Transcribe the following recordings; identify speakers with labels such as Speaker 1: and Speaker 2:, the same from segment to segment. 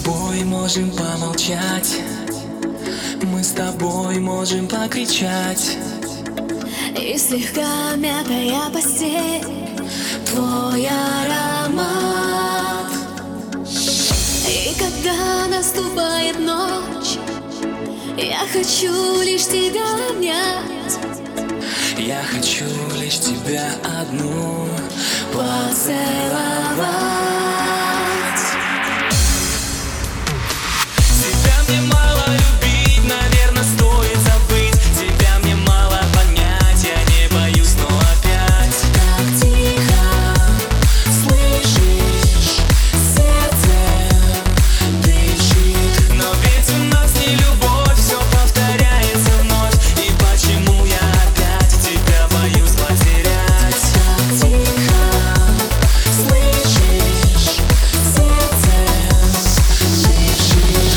Speaker 1: тобой можем помолчать, мы с тобой можем покричать.
Speaker 2: И слегка мятая постель, твой аромат. И когда наступает ночь, я хочу лишь тебя обнять.
Speaker 1: Я хочу лишь тебя одну
Speaker 2: поцеловать.
Speaker 1: Тебя мне мало любить, наверное, стоит забыть. Тебя мне мало понять, я не боюсь, но опять
Speaker 2: так тихо,
Speaker 1: слышишь, сердце дышит. Но ведь у нас не любовь, все повторяется вновь. И почему я опять тебя боюсь потерять?
Speaker 2: так тихо,
Speaker 1: Слышишь, сердце дышит.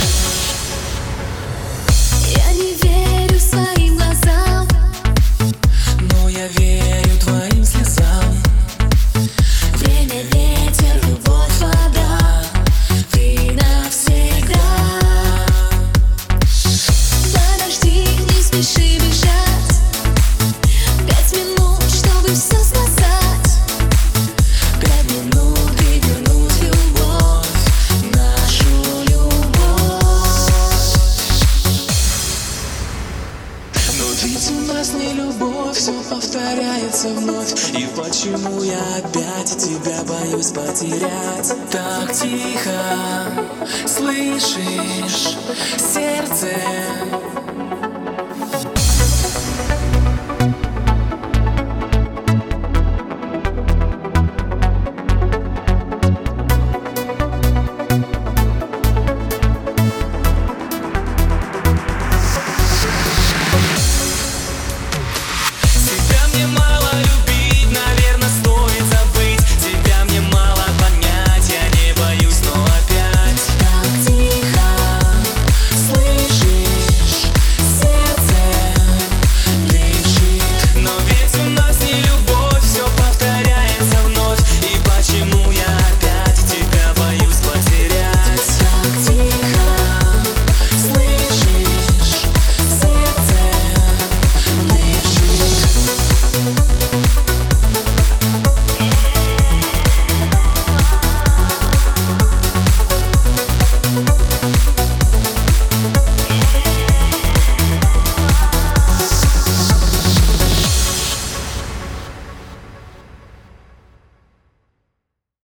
Speaker 2: я не верю своим глазам,
Speaker 1: Но я верю твоим слезам.
Speaker 2: время, ветер, любовь, вода, ты навсегда. Подожди, не спеши бежать, 5 минут, чтобы все сказать.
Speaker 1: 5 минут и вернуть любовь, нашу любовь. Но ведь у нас не любовь, все повторяется вновь. И почему я опять тебя боюсь потерять? Так тихо, слышишь, сердце